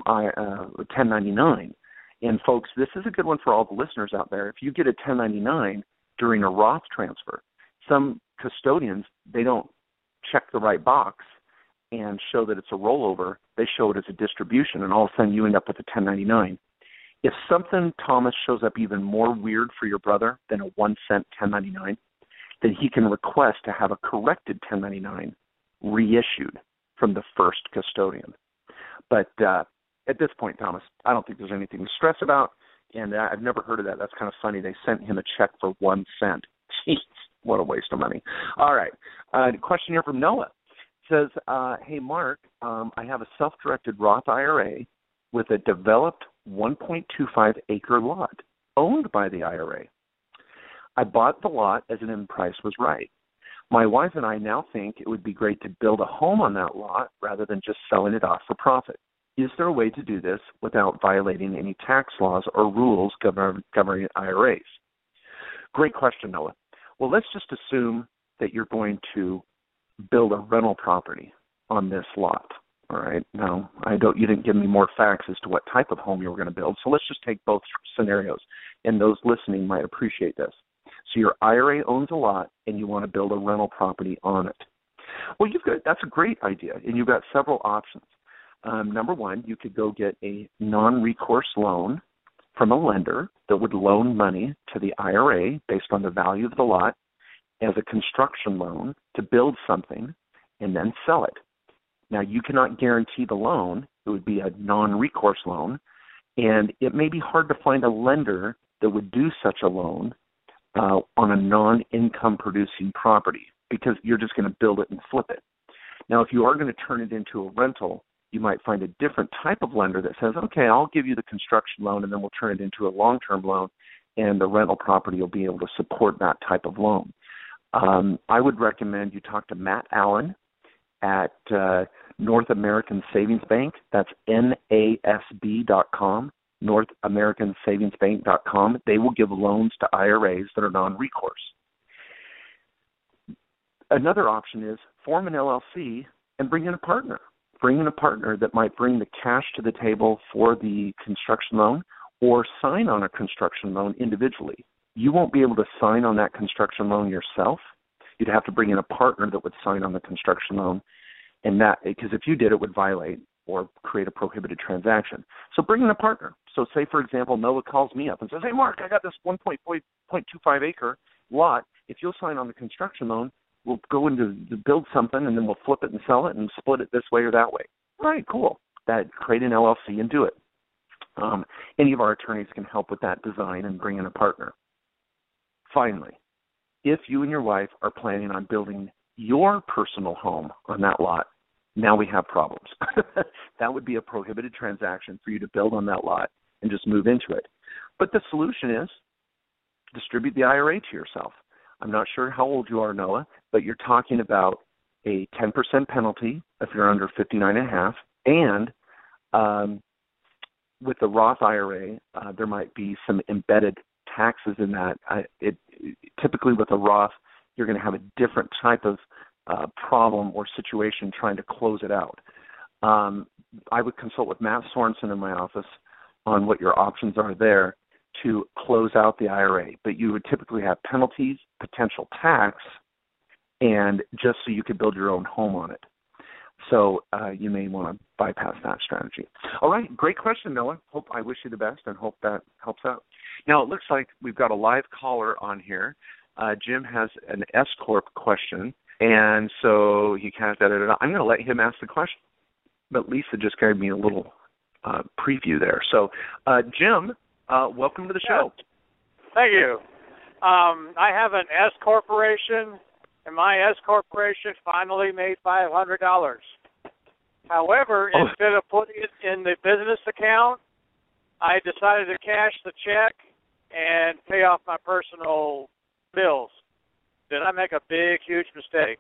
1099. And, folks, this is a good one for all the listeners out there. If you get a 1099 during a Roth transfer, some custodians, they don't check the right box and show that it's a rollover. They show it as a distribution, and all of a sudden you end up with a 1099. If something, Thomas, shows up even more weird for your brother than a 1 cent 1099, then he can request to have a corrected 1099 reissued from the first custodian. But at this point, Thomas, I don't think there's anything to stress about, and I've never heard of that. That's kind of funny. They sent him a check for 1 cent. Jeez, what a waste of money. All right. Question here from Noah. It says, hey, Mark, I have a self-directed Roth IRA with a developed 1.25-acre lot owned by the IRA. I bought the lot as the price was right. My wife and I now think it would be great to build a home on that lot rather than just selling it off for profit. Is there a way to do this without violating any tax laws or rules governing IRAs? Great question, Noah. Well, let's just assume that you're going to build a rental property on this lot. All right. Now, you didn't give me more facts as to what type of home you were going to build. So let's just take both scenarios, and those listening might appreciate this. So your IRA owns a lot, and you want to build a rental property on it. Well, that's a great idea, and you've got several options. Number one, you could go get a non-recourse loan from a lender that would loan money to the IRA based on the value of the lot as a construction loan to build something and then sell it. Now, you cannot guarantee the loan. It would be a non-recourse loan, and it may be hard to find a lender that would do such a loan on a non-income producing property because you're just going to build it and flip it. Now, if you are going to turn it into a rental, you might find a different type of lender that says, okay, I'll give you the construction loan and then we'll turn it into a long-term loan, and the rental property will be able to support that type of loan. I would recommend you talk to Matt Allen at North American Savings Bank. That's NASB.com, NorthAmericanSavingsBank.com. They will give loans to IRAs that are non-recourse. Another option is form an LLC and bring in a partner. Bring in a partner that might bring the cash to the table for the construction loan or sign on a construction loan individually. You won't be able to sign on that construction loan yourself. You'd have to bring in a partner that would sign on the construction loan, and that, because if you did, it would violate or create a prohibited transaction. So bring in a partner. So say, for example, Noah calls me up and says, hey, Mark, I got this 1.25 acre lot. If you'll sign on the construction loan, we'll go into to build something, and then we'll flip it and sell it and split it this way or that way. All right, cool. Create an LLC and do it. Any of our attorneys can help with that design and bring in a partner. Finally, if you and your wife are planning on building your personal home on that lot, now we have problems. That would be a prohibited transaction for you to build on that lot and just move into it. But the solution is distribute the IRA to yourself. I'm not sure how old you are, Noah, but you're talking about a 10% penalty if you're under 59.5, and with the Roth IRA, there might be some embedded taxes in that. Typically with a Roth, you're going to have a different type of problem or situation trying to close it out. I would consult with Matt Sorensen in my office on what your options are there to close out the IRA, but you would typically have penalties, potential tax, and just so you could build your own home on it. So you may want to bypass that strategy. All right, great question, Noah. I wish you the best and hope that helps out. Now, it looks like we've got a live caller on here. Jim has an S-Corp question, and so he kind of I'm going to let him ask the question. But Lisa just gave me a little preview there. So, Jim, welcome to the show. Thank you. I have an S corporation, and my S corporation finally made $500. However, instead of putting it in the business account, I decided to cash the check and pay off my personal bills. Did I make a big, huge mistake?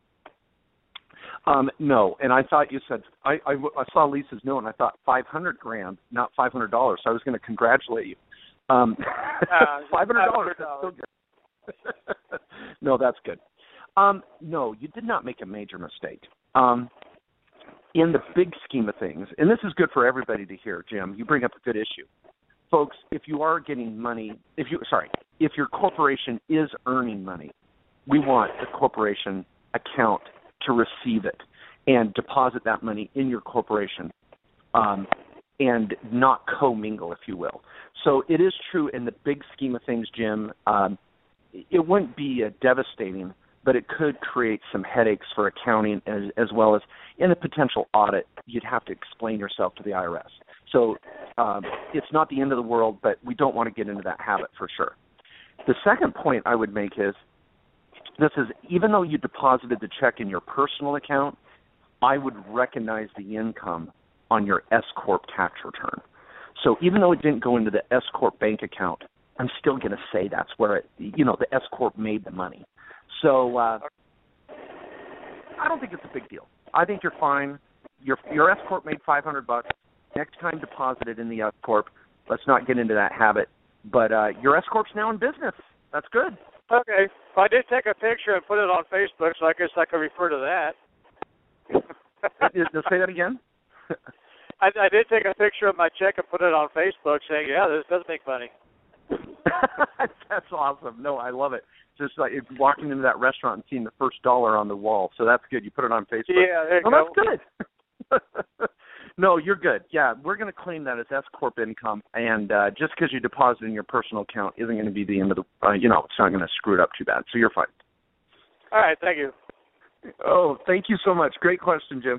No, and I thought you said I saw Lisa's note and I thought $500,000, not $500. So I was going to congratulate you. $500. That's so good. No, that's good. No, you did not make a major mistake. In the big scheme of things, and this is good for everybody to hear, Jim, you bring up a good issue. Folks, if you are getting money, if your corporation is earning money, we want the corporation account to receive it and deposit that money in your corporation and not commingle, if you will. So it is true in the big scheme of things, Jim, it wouldn't be devastating, but it could create some headaches for accounting as well as in a potential audit. You'd have to explain yourself to the IRS. So it's not the end of the world, but we don't want to get into that habit for sure. The second point I would make is, even though you deposited the check in your personal account, I would recognize the income on your S-Corp tax return. So even though it didn't go into the S-Corp bank account, I'm still going to say that's where the S-Corp made the money. So I don't think it's a big deal. I think you're fine. Your S-Corp made $500. Next time, deposit it in the S-Corp. Let's not get into that habit. But your S-Corp's now in business. That's good. Okay. Well, I did take a picture and put it on Facebook, so I guess I could refer to that. Say that again? I did take a picture of my check and put it on Facebook saying, yeah, this does make money. That's awesome. No, I love it. Just like walking into that restaurant and seeing the first dollar on the wall. So that's good. You put it on Facebook. Yeah, there you go. That's good. No, you're good. Yeah, we're going to claim that as S-Corp income, and just because you deposit in your personal account isn't going to be the end of the, it's not going to screw it up too bad. So you're fine. All right, thank you. Oh, thank you so much. Great question, Jim.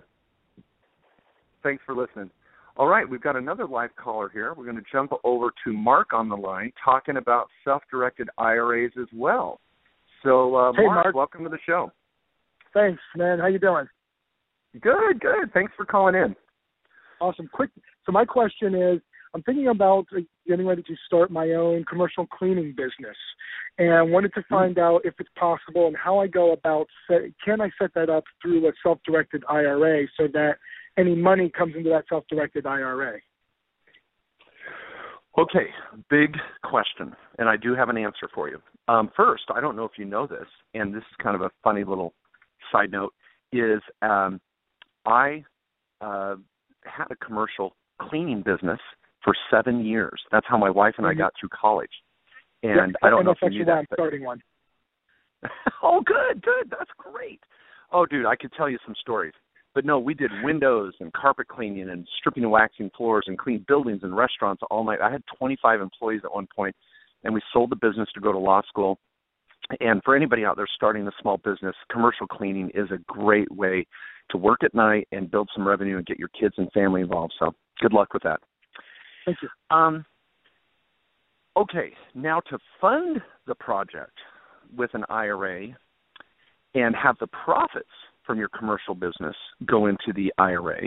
Thanks for listening. All right, we've got another live caller here. We're going to jump over to Mark on the line talking about self-directed IRAs as well. So, hey, Mark, welcome to the show. Thanks, man. How you doing? Good, good. Thanks for calling in. Awesome. Quick. So my question is, I'm thinking about getting ready to start my own commercial cleaning business, and wanted to find out if it's possible and how I go about. Can I set that up through a self-directed IRA so that any money comes into that self-directed IRA? Okay, big question, and I do have an answer for you. First, I don't know if you know this, and this is kind of a funny little side note, is I had a commercial cleaning business for 7 years. That's how my wife and I got through college. And I don't know if you knew that. I'm starting one. Oh, good. That's great. Oh, dude, I could tell you some stories. But no, we did windows and carpet cleaning and stripping and waxing floors and cleaned buildings and restaurants all night. I had 25 employees at one point, and we sold the business to go to law school. And for anybody out there starting a small business, commercial cleaning is a great way to work at night and build some revenue and get your kids and family involved. So good luck with that. Thank you. Okay, now to fund the project with an IRA and have the profits from your commercial business go into the IRA,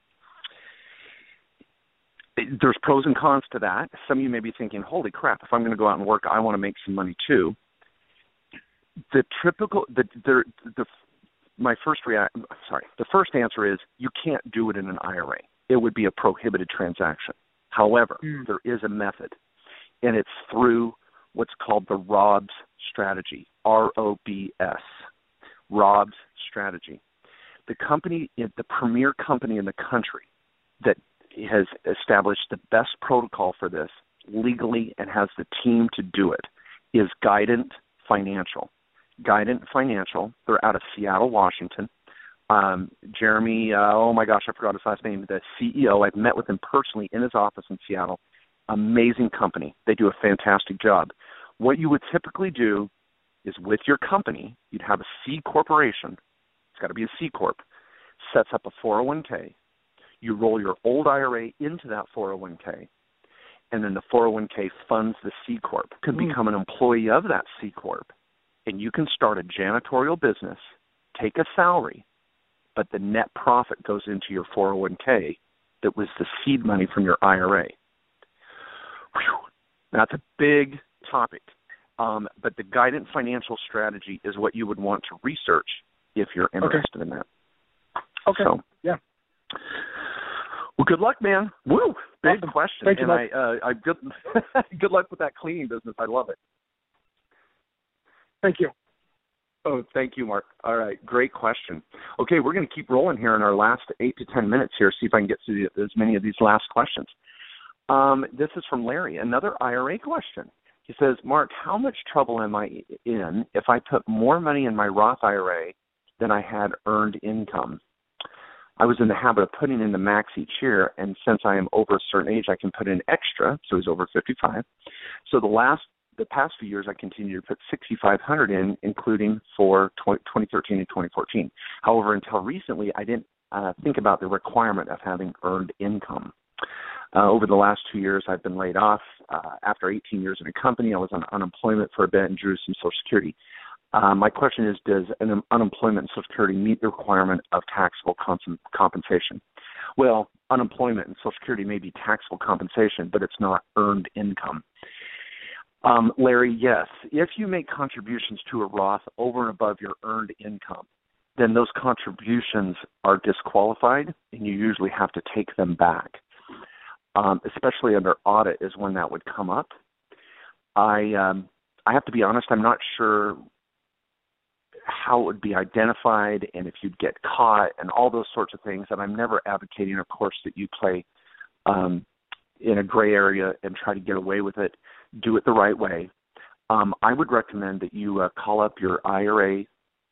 there's pros and cons to that. Some of you may be thinking, holy crap, if I'm going to go out and work, I want to make some money too. The first answer is you can't do it in an IRA. It would be a prohibited transaction. However, there is a method, and it's through what's called the ROBS strategy, ROBS, ROBS strategy. The company, the premier company in the country that has established the best protocol for this legally and has the team to do it is Guidant Financial. Guidant Financial. They're out of Seattle, Washington. Jeremy, oh my gosh, I forgot his last name, the CEO. I've met with him personally in his office in Seattle. Amazing company. They do a fantastic job. What you would typically do is with your company, you'd have a C corporation. It's got to be a C corp. Sets up a 401k. You roll your old IRA into that 401k, and then the 401k funds the C corp. You can become an employee of that C corp, and you can start a janitorial business, take a salary, but the net profit goes into your 401k that was the seed money from your IRA. Whew. That's a big topic, but the Guidant Financial strategy is what you would want to research if you're interested in that. Okay. So, yeah. Well, good luck, man. Woo! Big Awesome. question. Thank you, and Mike. good luck with that cleaning business. I love it. Thank you. Oh, thank you, Mark. All right, great question. Okay, we're going to keep rolling here in our last 8 to 10 minutes here, see if I can get to as many of these last questions. This is from Larry, another IRA question. He says, Mark, how much trouble am I in if I put more money in my Roth IRA than I had earned income? I was in the habit of putting in the max each year, and since I am over a certain age, I can put in extra, so he's over 55. So the past few years, I continued to put $6,500 in, including for 2013 and 2014. However, until recently, I didn't think about the requirement of having earned income. Over the last 2 years, I've been laid off. After 18 years in a company, I was on unemployment for a bit and drew some Social Security. My question is, does an unemployment and Social Security meet the requirement of taxable compensation? Well, unemployment and Social Security may be taxable compensation, but it's not earned income. Larry, yes. If you make contributions to a Roth over and above your earned income, then those contributions are disqualified, and you usually have to take them back. Especially under audit is when that would come up. I have to be honest, I'm not sure how it would be identified and if you'd get caught and all those sorts of things. And I'm never advocating, of course, that you play in a gray area and try to get away with it. Do it the right way. I would recommend that you call up your IRA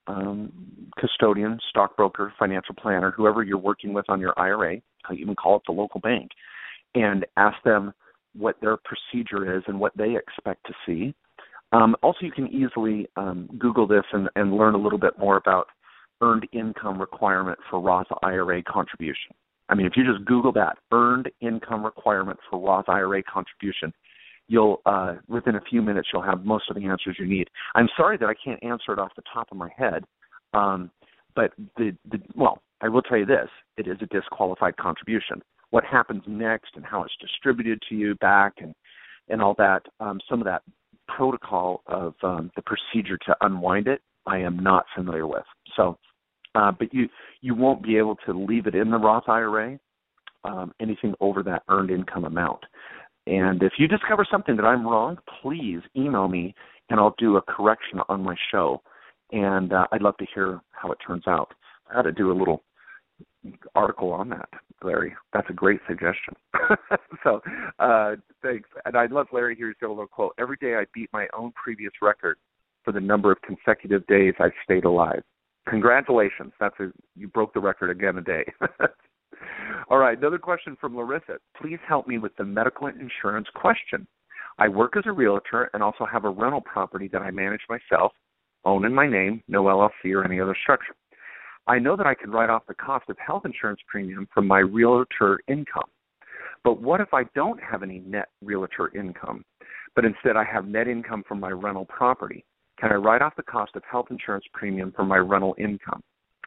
custodian, stockbroker, financial planner, whoever you're working with on your IRA. You can call up the local bank and ask them what their procedure is and what they expect to see. Also, you can easily Google this and learn a little bit more about earned income requirement for Roth IRA contribution. I mean, if you just Google that, earned income requirement for Roth IRA contribution, you'll within a few minutes you'll have most of the answers you need. I'm sorry that I can't answer it off the top of my head, but well, I will tell you this: it is a disqualified contribution. What happens next and how it's distributed to you back and all that, some of that protocol of the procedure to unwind it, I am not familiar with. So, but you won't be able to leave it in the Roth IRA, anything over that earned income amount. And if you discover something that I'm wrong, please email me and I'll do a correction on my show. And I'd love to hear how it turns out. I ought to do a little article on that, Larry. That's a great suggestion. So thanks. And I love Larry here's got a little quote. Every day I beat my own previous record for the number of consecutive days I've stayed alive. Congratulations. You broke the record again today. All right, another question from Larissa. Please help me with the medical insurance question. I work as a realtor and also have a rental property that I manage myself, own in my name, no LLC or any other structure. I know that I can write off the cost of health insurance premium from my realtor income. But what if I don't have any net realtor income, but instead I have net income from my rental property? Can I write off the cost of health insurance premium from my rental income?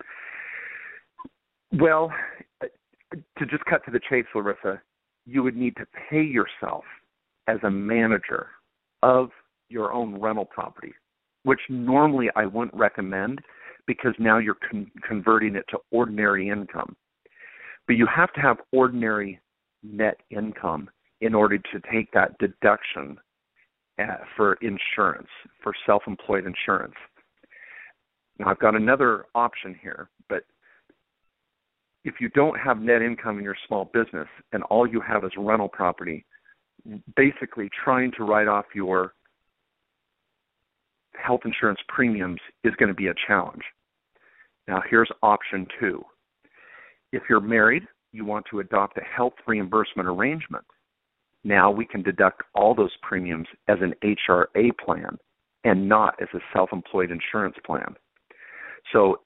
Well, to just cut to the chase, Larissa, you would need to pay yourself as a manager of your own rental property, which normally I wouldn't recommend because now you're converting it to ordinary income. But you have to have ordinary net income in order to take that deduction for insurance, for self-employed insurance. Now, I've got another option here, but if you don't have net income in your small business and all you have is rental property, basically trying to write off your health insurance premiums is going to be a challenge. Now, here's option 2. If you're married, you want to adopt a health reimbursement arrangement. Now we can deduct all those premiums as an HRA plan and not as a self-employed insurance plan. So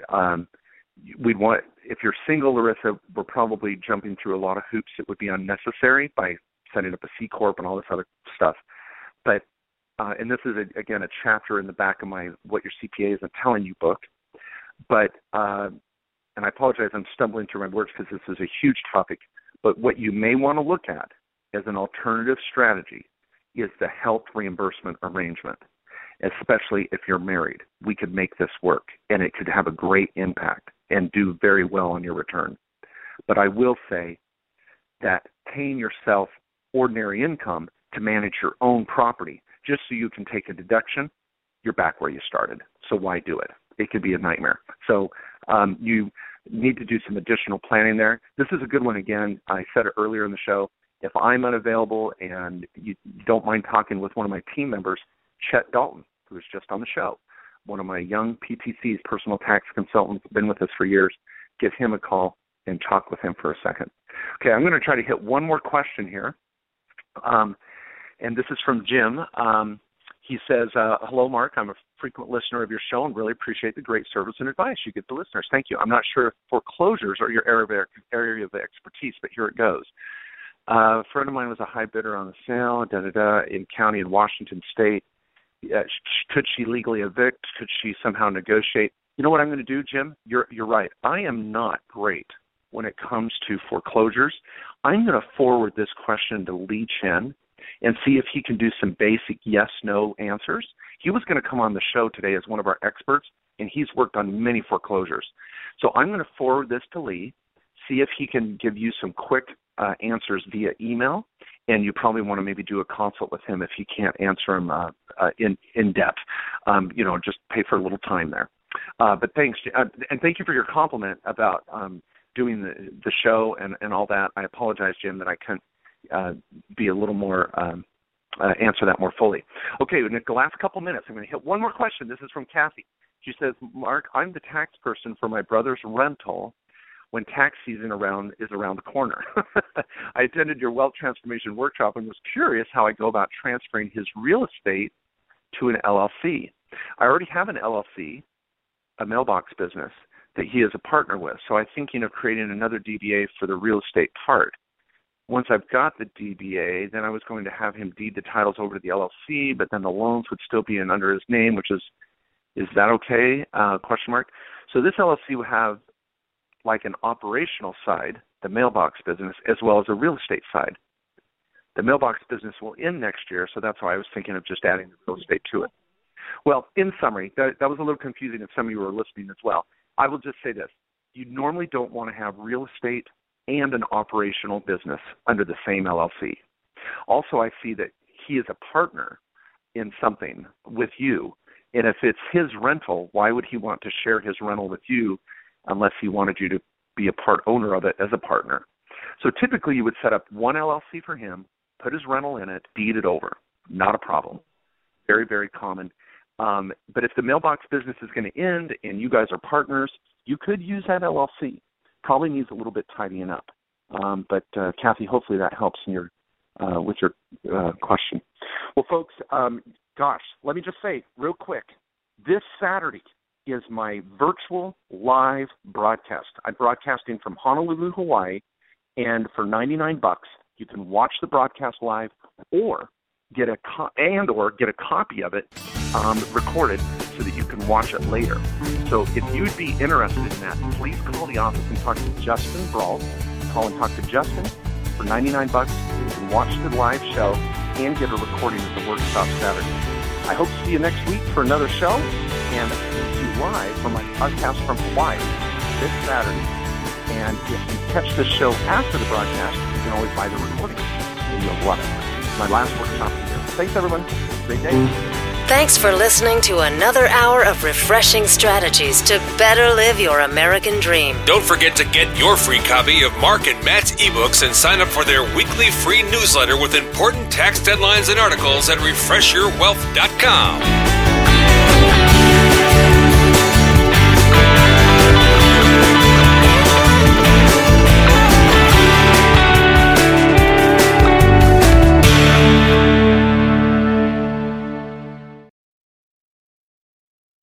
if you're single, Larissa, we're probably jumping through a lot of hoops that would be unnecessary by setting up a C Corp and all this other stuff. But and this is, again, a chapter in the back of my What Your CPA Isn't Telling You book. But, and I apologize, I'm stumbling through my words because this is a huge topic. But what you may want to look at as an alternative strategy is the health reimbursement arrangement, especially if you're married. We could make this work, and it could have a great impact and do very well on your return. But I will say that paying yourself ordinary income to manage your own property just so you can take a deduction, you're back where you started. So why do it? It could be a nightmare. So you need to do some additional planning there. This is a good one. Again, I said it earlier in the show. If I'm unavailable and you don't mind talking with one of my team members, Chet Dalton, who was just on the show, one of my young PTCs, personal tax consultants, been with us for years, give him a call and talk with him for a second. Okay, I'm going to try to hit one more question here. And this is from Jim. He says, hello, Mark. I'm a frequent listener of your show and really appreciate the great service and advice you give to listeners. Thank you. I'm not sure if foreclosures are your area of expertise, but here it goes. A friend of mine was a high bidder on the sale, in county in Washington State. Could she legally evict? Could she somehow negotiate? You know what I'm going to do, Jim? You're right. I am not great when it comes to foreclosures. I'm going to forward this question to Lee Chen and see if he can do some basic yes-no answers. He was going to come on the show today as one of our experts, and he's worked on many foreclosures. So I'm going to forward this to Lee, see if he can give you some quick answers via email, and you probably want to maybe do a consult with him if he can't answer them in depth. Just pay for a little time there. But thanks, and thank you for your compliment about doing the show and all that. I apologize, Jim, that I couldn't be a little more, answer that more fully. Okay, in the last couple minutes, I'm going to hit one more question. This is from Kathy. She says, Mark, I'm the tax person for my brother's rental when tax season is around the corner. I attended your wealth transformation workshop and was curious how I go about transferring his real estate to an LLC. I already have an LLC, a mailbox business, that he is a partner with, so I'm thinking of creating another DBA for the real estate part. Once I've got the DBA, then I was going to have him deed the titles over to the LLC, but then the loans would still be under his name, which is that okay? ? So this LLC will have like an operational side, the mailbox business, as well as a real estate side. The mailbox business will end next year, so that's why I was thinking of just adding the real estate to it. Well, in summary, that was a little confusing if some of you were listening as well. I will just say this. You normally don't want to have real estate and an operational business under the same LLC. Also, I see that he is a partner in something with you, and if it's his rental, why would he want to share his rental with you unless he wanted you to be a part owner of it as a partner? So typically you would set up one LLC for him, put his rental in it, deed it over. Not a problem. Very, very common. But if the mailbox business is going to end and you guys are partners, you could use that LLC. Probably needs a little bit tidying up. But Kathy, hopefully that helps in with your question. Well, folks, let me just say real quick, this Saturday is my virtual live broadcast. I'm broadcasting from Honolulu, Hawaii, and for $99, you can watch the broadcast live or get a copy of it recorded so that you can watch it later. So if you'd be interested in that, please call the office and talk to Justin Brault. Call and talk to Justin for $99. You can watch the live show and get a recording of the workshop Saturday. I hope to see you next week for another show and see you live from my podcast from Hawaii this Saturday. And if you catch this show after the broadcast, you can always buy the recording. And you'll love it. My last workshop of the year. Thanks, everyone. Great day. Thanks for listening to another hour of refreshing strategies to better live your American dream. Don't forget to get your free copy of Mark and Matt's ebooks and sign up for their weekly free newsletter with important tax deadlines and articles at refreshyourwealth.com.